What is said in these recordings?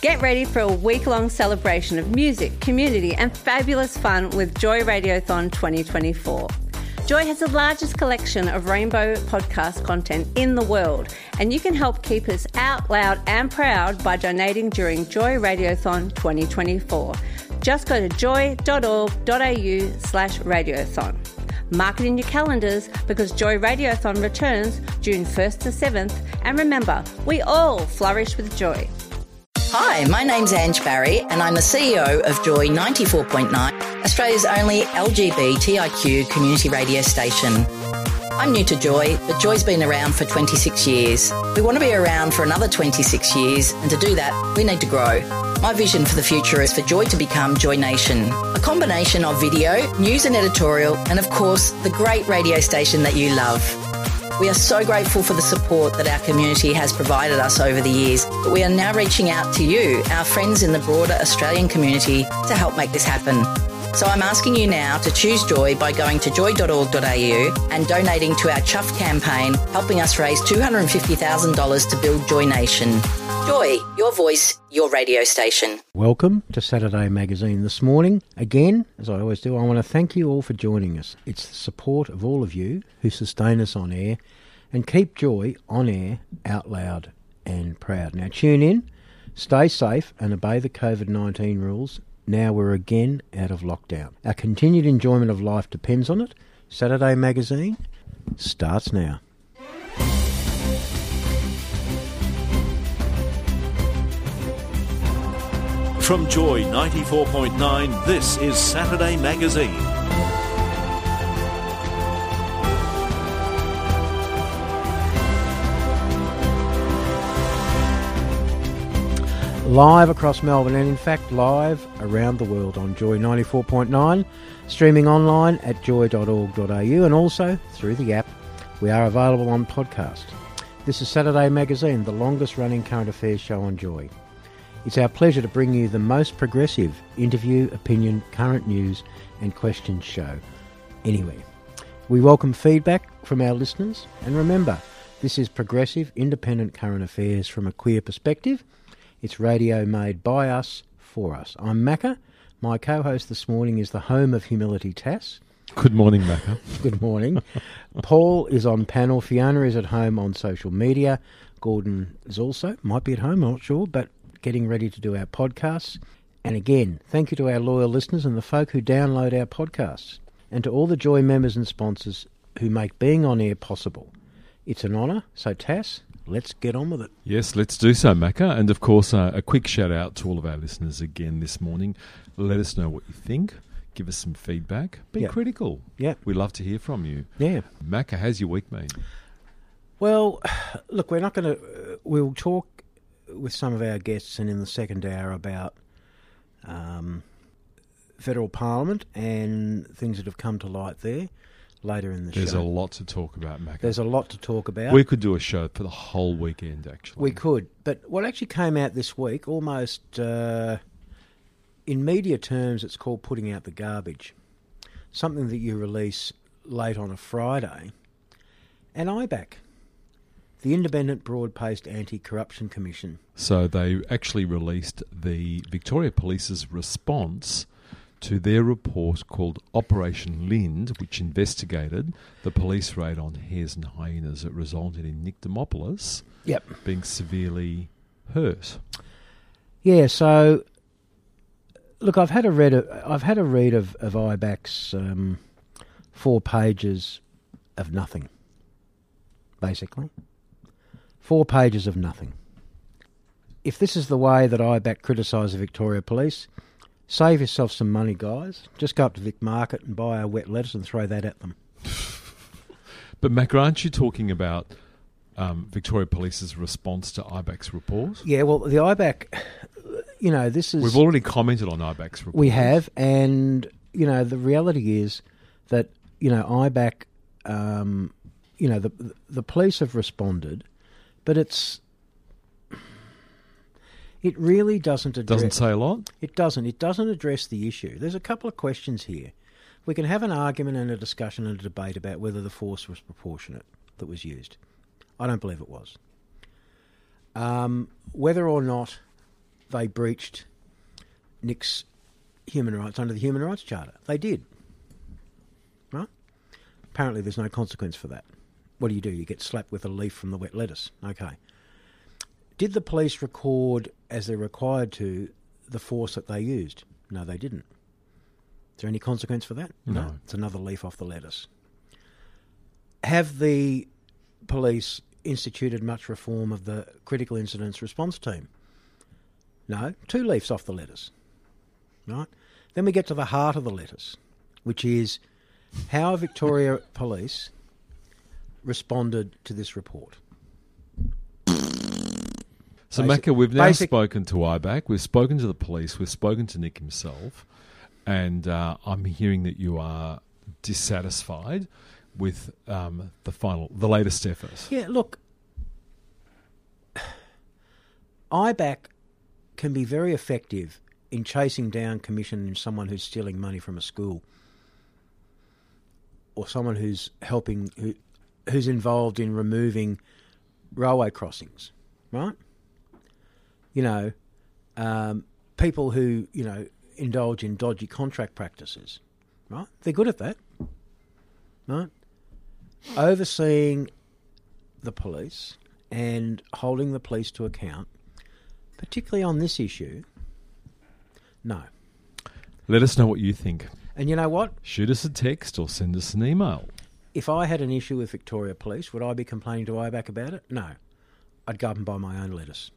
Get ready for a week-long celebration of music, community and fabulous fun with Joy Radiothon 2024. Joy has the largest collection of rainbow podcast content in the world, and you can help keep us out loud and proud by donating during Joy Radiothon 2024. Just go to joy.org.au/radiothon. Mark it in your calendars because Joy Radiothon returns June 1st to 7th, and remember, we all flourish with joy. Hi, my name's Ange Barry and I'm the CEO of Joy 94.9, Australia's only LGBTIQ community radio station. I'm new to Joy, but Joy's been around for 26 years. We want to be around for another 26 years, and to do that, we need to grow. My vision for the future is for Joy to become Joy Nation, a combination of video, news and editorial, and of course, the great radio station that you love. We are so grateful for the support that our community has provided us over the years, but we are now reaching out to you, our friends in the broader Australian community, to help make this happen. So I'm asking you now to choose Joy by going to joy.org.au and donating to our Chuff campaign, helping us raise $250,000 to build Joy Nation. Joy, your voice, your radio station. Welcome to Saturday Magazine this morning. Again, as I always do, I want to thank you all for joining us. It's the support of all of you who sustain us on air and keep Joy on air, out loud and proud. Now tune in, stay safe and obey the COVID-19 rules. Now we're again out of lockdown. Our continued enjoyment of life depends on it. Saturday Magazine starts now. From Joy 94.9, this is Saturday Magazine. Live across Melbourne and in fact live around the world on Joy 94.9, streaming online at joy.org.au and also through the app. We are available on podcast. This is Saturday Magazine, the longest running current affairs show on Joy. It's our pleasure to bring you the most progressive interview, opinion, current news and questions show anywhere. We welcome feedback from our listeners and remember, this is progressive, independent current affairs from a queer perspective. It's radio made by us, for us. I'm Macca. My co-host this morning is the home of humility, Tass. Good morning, Macca. Good morning. Paul is on panel. Fiona is at home on social media. Gordon is also, might be at home, I'm not sure, but getting ready to do our podcasts. And again, thank you to our loyal listeners and the folk who download our podcasts, and to all the Joy members and sponsors who make being on air possible. It's an honour. So, Tass, let's get on with it. Yes, let's do so, Macca. And of course, a quick shout out to all of our listeners again this morning. Let us know what you think. Give us some feedback. Be critical. Yeah. We love to hear from you. Yeah. Macca, how's your week been? Well, look, we're not going to... We'll talk with some of our guests and in the second hour about federal parliament and things that have come to light there later in the show. There's a lot to talk about, Macca. There's a lot to talk about. We could do a show for the whole weekend, actually. We could. But what actually came out this week, almost in media terms, it's called putting out the garbage. Something that you release late on a Friday. And IBAC, the Independent Broad-Based Anti-Corruption Commission. So they actually released the Victoria Police's response to their report called Operation Lind, which investigated the police raid on hares and hyenas that resulted in Nick Demopoulos being severely hurt. Yeah, so look, I've had a read of IBAC's 4 pages of nothing, basically. 4 pages of nothing. If this is the way that IBAC criticise the Victoria Police, save yourself some money, guys. Just go up to Vic Market and buy a wet lettuce and throw that at them. But, Mac, aren't you talking about Victoria Police's response to IBAC's report? Yeah, well, the IBAC, this is... We've already commented on IBAC's report. We have, and, the reality is that, IBAC, the police have responded, but it really doesn't address... Doesn't say a lot? It doesn't. It doesn't address the issue. There's a couple of questions here. We can have an argument and a discussion and a debate about whether the force was proportionate that was used. I don't believe it was. Whether or not they breached Nick's human rights under the Human Rights Charter. They did. Right? Apparently there's no consequence for that. What do? You get slapped with a leaf from the wet lettuce. Okay. Did the police record, as they're required to, the force that they used? No, they didn't. Is there any consequence for that? No. It's another leaf off the lettuce. Have the police instituted much reform of the critical incidents response team? No, 2 leaves off the lettuce. Right? Then we get to the heart of the lettuce, which is how Victoria Police responded to this report. So, Macca, we've now spoken to IBAC, we've spoken to the police, we've spoken to Nick himself, and I'm hearing that you are dissatisfied with the latest effort. Yeah, look, IBAC can be very effective in chasing down commission in someone who's stealing money from a school, or someone who's who's involved in removing railway crossings, right? You know, people who, you know, indulge in dodgy contract practices, right? They're good at that, right? Overseeing the police and holding the police to account, particularly on this issue, no. Let us know what you think. And you know what? Shoot us a text or send us an email. If I had an issue with Victoria Police, would I be complaining to IBAC about it? No. I'd go up and buy my own lettuce.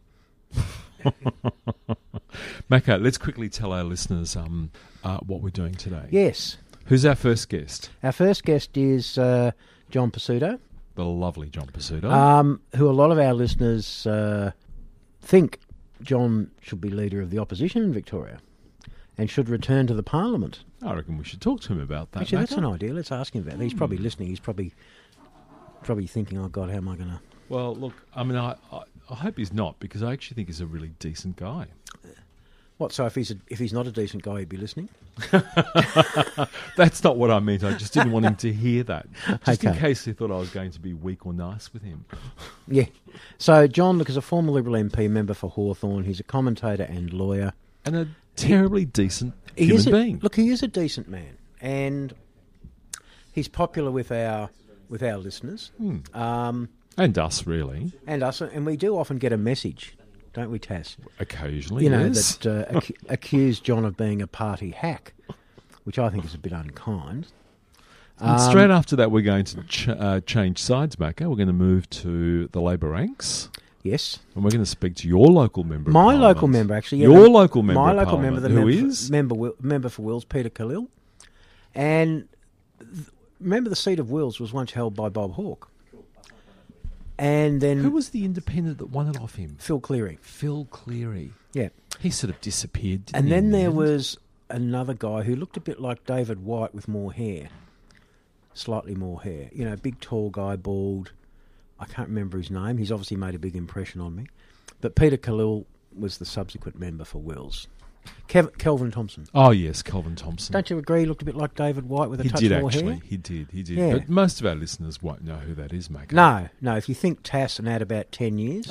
Macca, let's quickly tell our listeners what we're doing today. Yes. Who's our first guest? Our first guest is John Pesutto. The lovely John Pesutto. Who a lot of our listeners think John should be leader of the opposition in Victoria and should return to the Parliament. I reckon we should talk to him about that. Actually, Macca. that's an idea. Let's ask him about that. He's probably listening. He's probably thinking, oh, God, how am I going to... Well, look, I mean, I hope he's not, because I actually think he's a really decent guy. What, so if he's not a decent guy, he'd be listening? That's not what I meant. I just didn't want him to hear that. Just in Okay. case he thought I was going to be weak or nice with him. Yeah. So John, look, is a former Liberal MP, member for Hawthorn. He's a commentator and lawyer. And a terribly decent He human is being. Look, he is a decent man, and he's popular with our listeners, And us, really. and us, and we do often get a message, don't we, Tass? Occasionally, You know, yes. that accuse John of being a party hack, which I think is a bit unkind. And straight after that, we're going to change sides, Macca. We're going to move to the Labor ranks. Yes. And we're going to speak to your local member of My Parliament. local member, actually. Yeah, Your local member My of local member, Parliament. the Who member, is? member for Wills, Peter Khalil. And remember, the seat of Wills was once held by Bob Hawke. And then... Who was the independent that won it off him? Phil Cleary. Phil Cleary. Yeah. He sort of disappeared, didn't And he, then in the there end? was another guy who looked a bit like David White with more hair. Slightly more hair. You know, big, tall guy, bald. I can't remember his name. He's obviously made a big impression on me. But Peter Khalil was the subsequent member for Wills. Kelvin Thompson. Oh, yes, Kelvin Thompson. Don't you agree he looked a bit like David White with a He touch did, more actually. hair? He did. Yeah. But most of our listeners won't know who that is, Macca. No. If you think Tass and add about 10 years...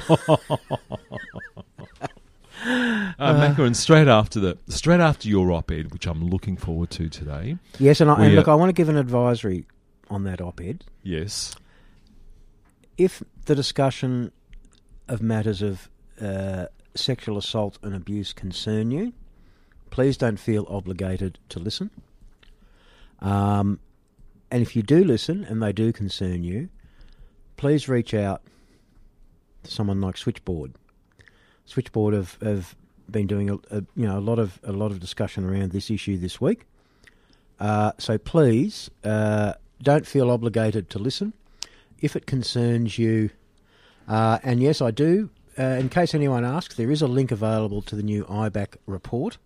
Macca, and straight after your op-ed, which I'm looking forward to today. Yes, and We, look, I want to give an advisory on that op-ed. Yes. If the discussion of matters of sexual assault and abuse concern you, please don't feel obligated to listen. And if you do listen and they do concern you, please reach out to someone like Switchboard. Switchboard have been doing a lot of discussion around this issue this week. So please don't feel obligated to listen. If it concerns you, and yes, I do. In case anyone asks, there is a link available to the new IBAC report.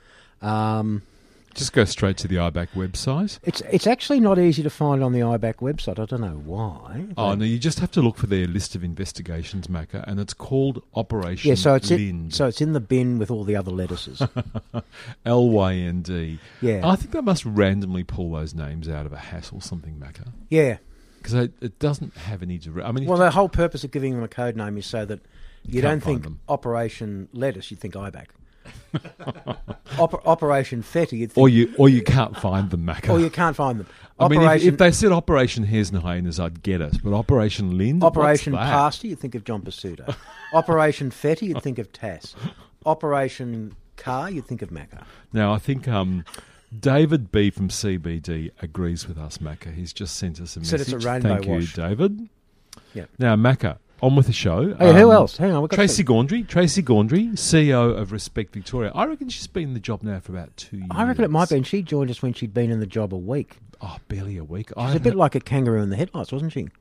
Just go straight to the IBAC website. It's actually not easy to find on the IBAC website. I don't know why. Oh, no, you just have to look for their list of investigations, Macca, and it's called Operation Yeah, so it's Lind. so it's in the bin with all the other lettuces. LYND. Yeah. I think they must randomly pull those names out of a hat or something, Macca, Yeah. because it doesn't have any direct... I mean, Well, the whole purpose of giving them a code name is so that You can't don't think find them. Operation Lettuce, you think IBAC. Operation Fetty, you'd think... Or you can't find them, Macca. Or you can't find them. I mean, if they said Operation Hares and Hyenas, I'd get it. But Operation Lind, Operation what's that? Pasty, you'd think of John Pasuto. Operation Fetty, you'd think of Tass. Operation Car, you'd think of Macca. Now, I think David B from CBD agrees with us, Macca. He's just sent us a Said message. it's a rainbow Thank wash. you, David. Yeah. Now, Macca, on with the show. Hey, who else? Hang on. We've got Tracy Gaundry, CEO of Respect Victoria. I reckon she's been in the job now for about 2 years. I reckon it might be. And she joined us when she'd been in the job a week. Oh, barely a week. She's a bit like a kangaroo in the headlights, wasn't she?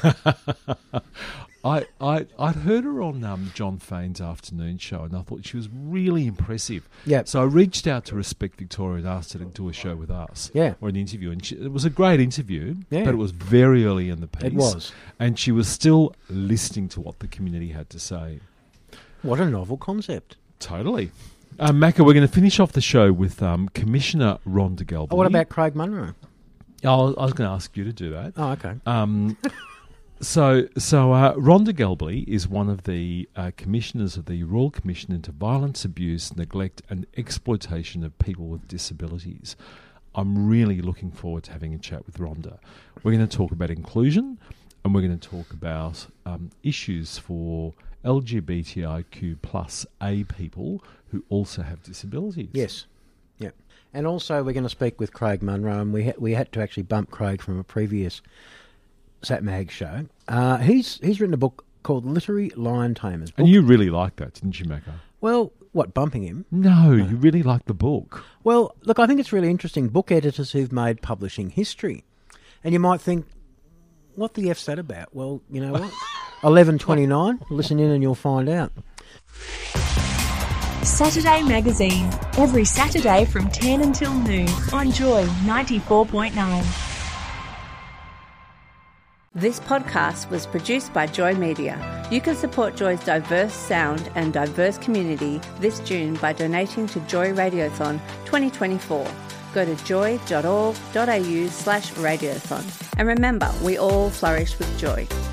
I'd heard her on John Fane's afternoon show, and I thought she was really impressive. Yeah. So I reached out to Respect Victoria and asked her to do a show with us. Yeah. Or an interview. And it was a great interview, Yeah. but it was very early in the piece. It was. And she was still listening to what the community had to say. What a novel concept. Totally. Macca, we're going to finish off the show with Commissioner Rhonda Galbally. Oh, what about Craig Munro? Oh, I was going to ask you to do that. Oh, okay. So Rhonda Galbally is one of the commissioners of the Royal Commission into Violence, Abuse, Neglect and Exploitation of People with Disabilities. I'm really looking forward to having a chat with Rhonda. We're going to talk about inclusion, and we're going to talk about issues for LGBTIQ plus A people who also have disabilities. Yes. Yeah. And also we're going to speak with Craig Munro, and we had to actually bump Craig from a previous Sat Mag show. He's written a book called Literary Lion Tamers. And you really liked that, didn't you, Macca? Well, what, bumping him? No, you really liked the book. Well, look, I think it's really interesting. Book editors who've made publishing history. And you might think, what the F's that about? Well, you know what? 11:29, listen in and you'll find out. Saturday Magazine, every Saturday from 10 until noon on Joy 94.9. This podcast was produced by Joy Media. You can support Joy's diverse sound and diverse community this June by donating to Joy Radiothon 2024. Go to joy.org.au/radiothon. And remember, we all flourish with joy.